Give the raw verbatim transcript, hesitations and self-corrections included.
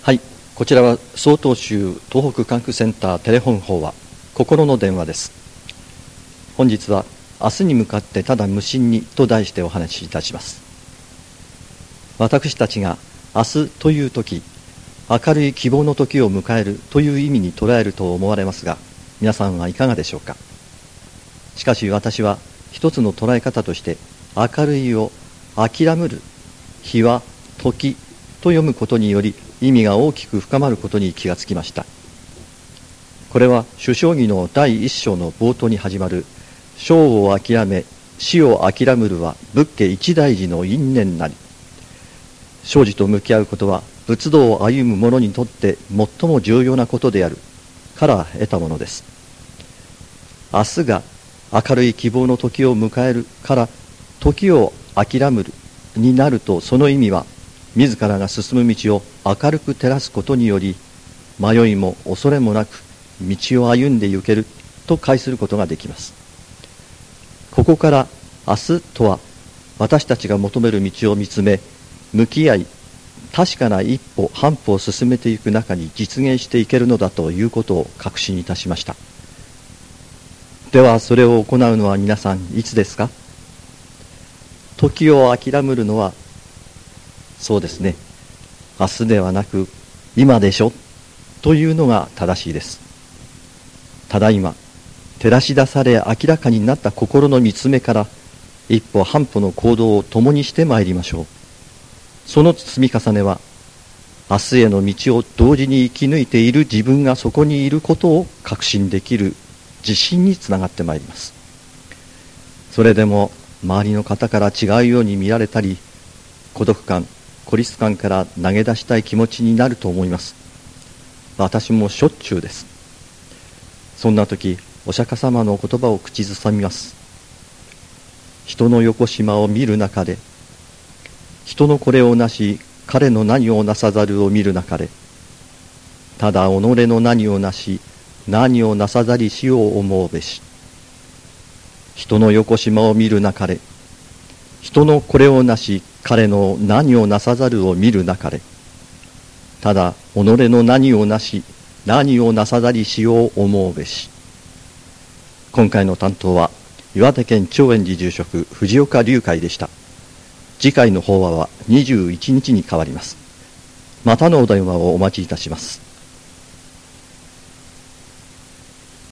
はい、こちらは曹洞宗東北管区センターテレフォン法話心の電話です。本日は明日に向かってただ無心にと題してお話しいたします。私たちが明日という時、明るい希望の時を迎えるという意味に捉えると思われますが、皆さんはいかがでしょうか。しかし私は一つの捉え方として、明るいを諦める日は時と読むことにより意味が大きく深まることに気がつきました。これは主将棋のだいいっ章の冒頭に始まる生を諦め死を諦むるは仏家一大事の因縁なり、生死と向き合うことは仏道を歩む者にとって最も重要なことであるから得たものです。明日が明るい希望の時を迎えるから時を諦めるになると、その意味は自らが進む道を明るく照らすことにより、迷いも恐れもなく道を歩んで行けると解することができます。ここから明日とは、私たちが求める道を見つめ向き合い、確かな一歩半歩を進めていく中に実現していけるのだということを確信いたしました。ではそれを行うのは皆さんいつですか。時を諦めるのは、そうですね、明日ではなく今でしょというのが正しいです。ただいま照らし出され明らかになった心の見つめから一歩半歩の行動を共にしてまいりましょう。その積み重ねは明日への道を同時に生き抜いている自分がそこにいることを確信できる自信につながってまいります。それでも周りの方から違うように見られたり、孤独感、孤立感から投げ出したい気持ちになると思います。私もしょっちゅうです。そんな時、お釈迦様の言葉を口ずさみます。人の横島を見る中で、人のこれをなし彼の何をなさざるを見る中で、ただ己の何をなし何をなさざりしを思うべし。人の横島を見る中で、人のこれをなし彼の何をなさざるを見る中で、ただ己の何をなし何をなさざりしを思うべし。今回の担当は岩手県長円寺住職藤岡隆海でした。次回の法話はにじゅういちにちに変わります。またのお電話をお待ちいたします。